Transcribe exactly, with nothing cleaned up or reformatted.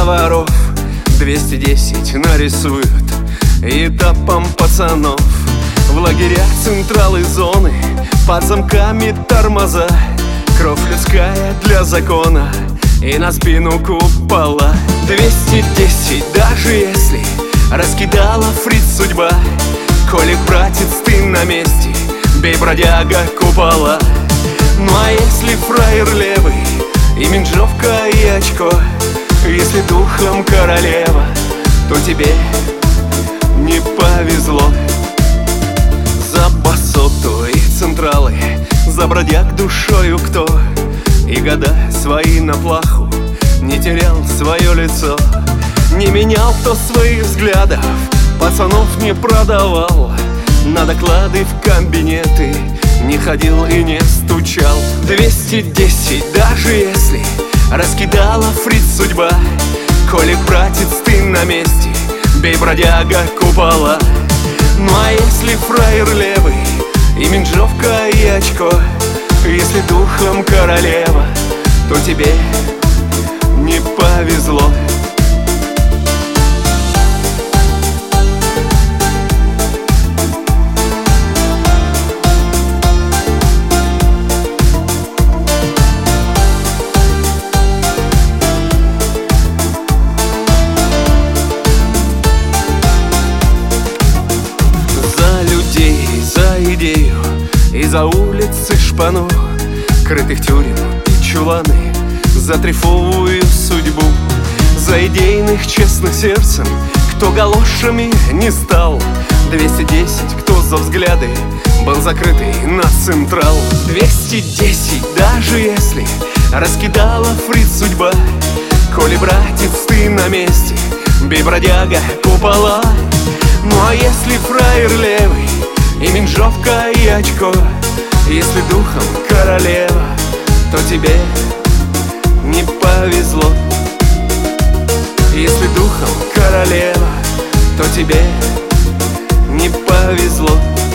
воров двести десять нарисуют этапом пацанов. В лагерях централы зоны, под замками тормоза, кровь людская для закона и на спину купола. Двести десять, даже если раскидала фриц судьба, Колик, братец, ты на месте, бей, бродяга, купола. Ну а если фраер левый и менжовка и очко, если духом королева, то тебе не повезло. За басоту и централы, за бродяг душою кто и года свои на плаху не терял свое лицо, не менял кто своих взглядов, пацанов не продавал, на доклады в кабинеты не ходил и не стучал. Двести десять, даже если раскидала фриц судьба, Колик, братец, ты на месте, бей, бродяга, купола. Ну а если фраер левый и менжовка и очко, если духом королева, то тебе не повезло. Идею и за улицы шпану, крытых тюрем и чуланы, за трифовую судьбу, за идейных честных сердцем, кто галошами не стал. Двести десять, кто за взгляды был закрытый на централ. Двести десять, даже если раскидала фриц судьба, коли, братец, ты на месте, бей, бродяга, купола. Ну а если фраер левый и менжовка и очко, если духом королева, то тебе не повезло. Если духом королева, то тебе не повезло.